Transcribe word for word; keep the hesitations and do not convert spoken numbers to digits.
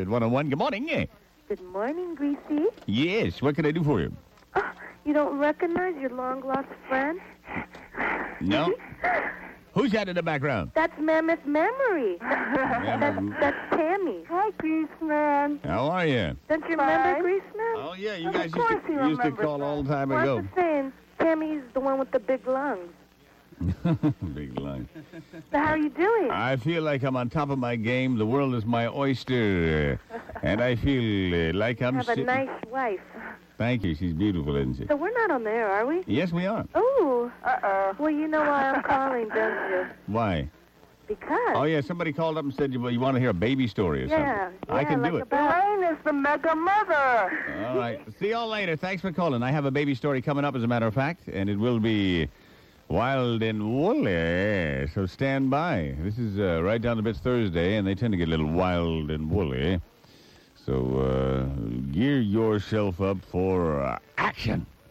at one oh one. Good morning. Good morning, Greasy. Yes, what can I do for you? Oh, you don't recognize your long-lost friend? No. Who's that in the background? That's Mammoth Memory. that's, that's Tammy. Hi, Greaseman. How are you? Don't you remember Greaseman? Oh, yeah, you Of guys used course to, he used to remembers call all that. the time Well, ago. I'm just saying, Tammy's the one with the big lungs. Big line. So how are you doing? I feel like I'm on top of my game. The world is my oyster. Uh, and I feel uh, like I'm I have a sitting... nice wife. Thank you. She's beautiful, isn't she? So we're not on the air, are we? Yes, we are. Oh. Uh-oh. Well, you know why I'm calling, don't you? Why? Because. Oh, yeah, somebody called up and said, you, you want to hear a baby story or Yeah. something. I yeah, can like do it. About... Elaine is the mega mother. All right. See you all later. Thanks for calling. I have a baby story coming up, as a matter of fact, and it will be wild and woolly. So stand by. This is uh, Right Down to Bits Thursday, and they tend to get a little wild and woolly. So uh, gear yourself up for uh, action.